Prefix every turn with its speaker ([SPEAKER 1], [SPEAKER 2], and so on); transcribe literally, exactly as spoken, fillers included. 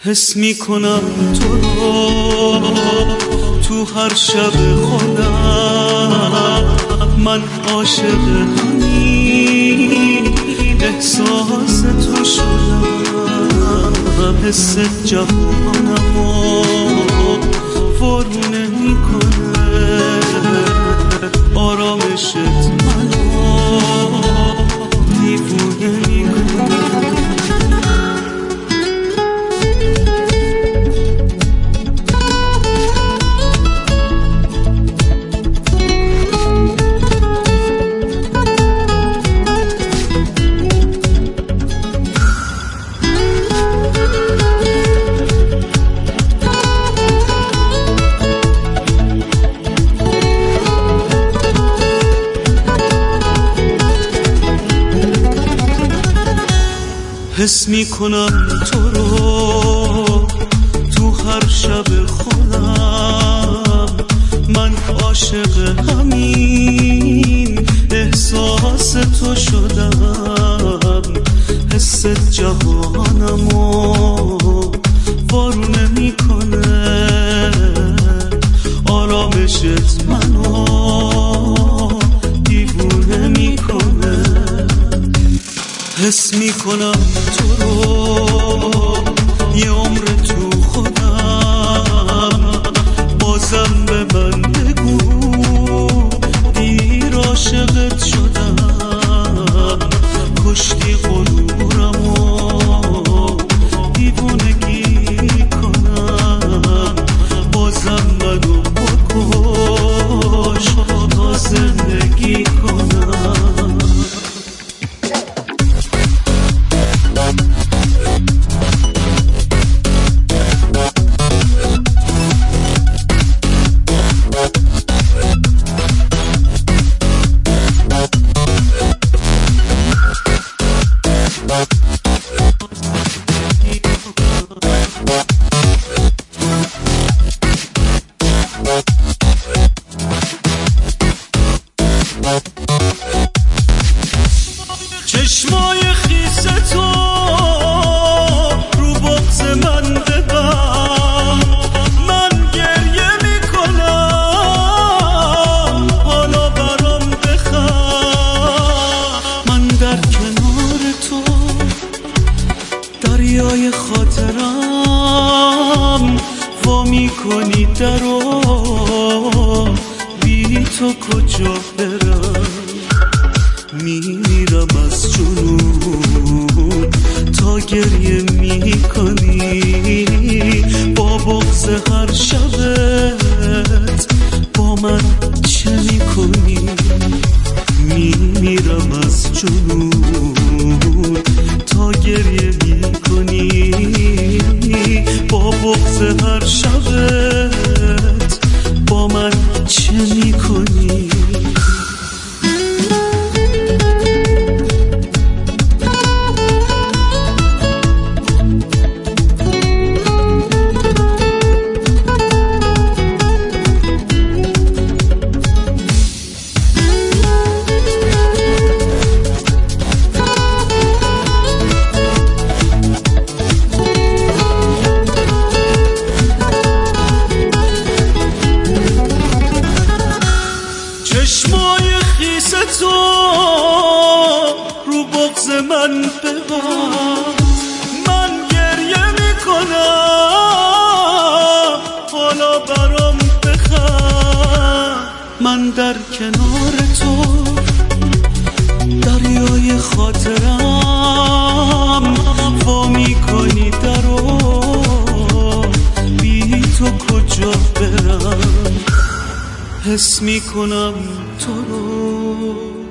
[SPEAKER 1] حس میکنم تو رو تو هر شب خودم، من عاشق همین احساس تو شدم. حس جهانمو فرو نمیکنه، آرامشت منو دیوونه میکنه. حس میکنم تو رو تو هر شب خودم، من عاشق همین احساس تو شدم. حس جهانمو وارو نمیکنه، آرامشت منو دیوونه میکنه. حس میکنم تو رو یه عمر تو خودم، بازم به من بگو دیر عاشقت شدم. کشتی غرورمو دیوونگی کنم، بازم منو بکش تا زندگی کنم. چشمای خیس تو رو بغض من ببند، من گریه میکنم حالا برام بخند. من در کنار تو دریای خاطرم، وا میکنی درو بی تو کجا برم. میمیرم از جنون تا گریه میکنی، با بغض هر شبت با من چه میکنی. میمیرم از جنون تا گریه میکنی، با بغض هر شبت با من چه میکنی. چشمای خیس تو رو بغض من ببند، من گریه میکنم حالا برام بخند. من در کنار تو دریای خاطرم، وا میکنی درو بی تو کجا برم. حس میکنم تو رو